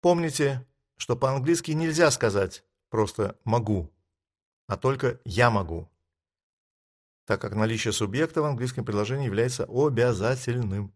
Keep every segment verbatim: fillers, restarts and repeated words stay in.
Помните, что по-английски нельзя сказать просто «могу», а только «я могу», так как наличие субъекта в английском предложении является обязательным.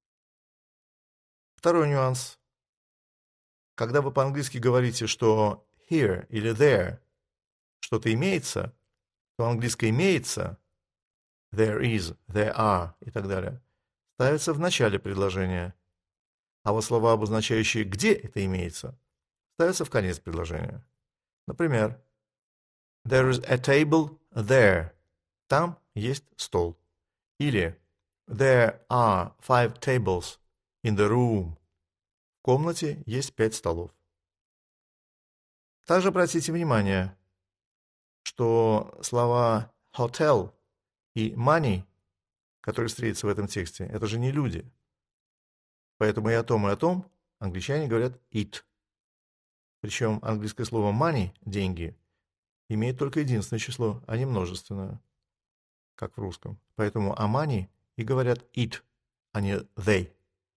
Второй нюанс. Когда вы по-английски говорите, что here или there что-то имеется, то английское имеется, there is, there are и так далее, ставится в начале предложения, а вот слова, обозначающие, где это имеется, ставятся в конец предложения. Например, there is a table there. Там есть стол. Или there are five tables in the room. В комнате есть пять столов. Также обратите внимание, что слова hotel и money, которые встретятся в этом тексте, это же не люди. Поэтому и о том, и о том англичане говорят it. Причем английское слово money, деньги, имеет только единственное число, а не множественное, как в русском. Поэтому о money и говорят it, а не they.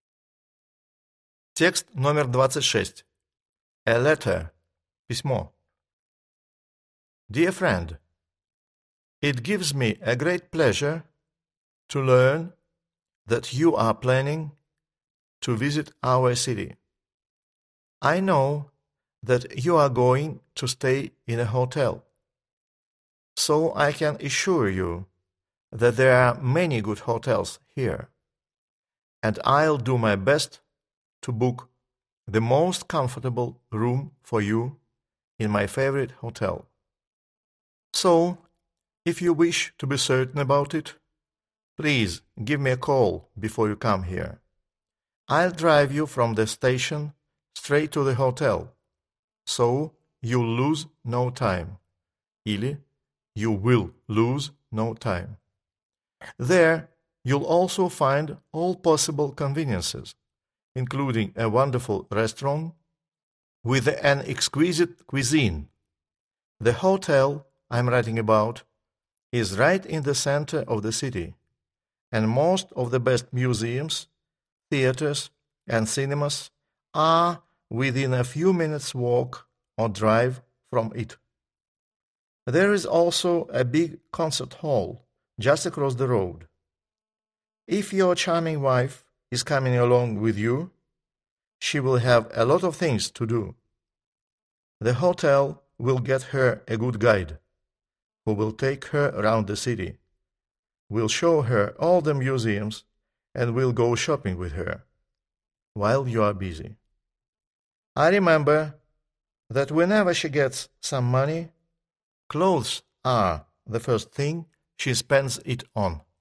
Текст номер двадцать шесть. A letter. Письмо. Dear friend, it gives me a great pleasure to learn that you are planning to visit our city. I know that you are going to stay in a hotel, so I can assure you that there are many good hotels here, and I'll do my best to book the most comfortable room for you in my favorite hotel. So, if you wish to be certain about it, please give me a call before you come here. I'll drive you from the station straight to the hotel, so you'll lose no time. Или you will lose no time. There, you'll also find all possible conveniences, including a wonderful restaurant with an exquisite cuisine. The hotel I'm writing about is right in the center of the city, and most of the best museums, theaters, and cinemas are within a few minutes' walk or drive from it. There is also a big concert hall just across the road. If your charming wife is coming along with you, she will have a lot of things to do. The hotel will get her a good guide, who will take her around the city, will show her all the museums, and will go shopping with her, while you are busy. I remember that whenever she gets some money, clothes are the first thing she spends it on.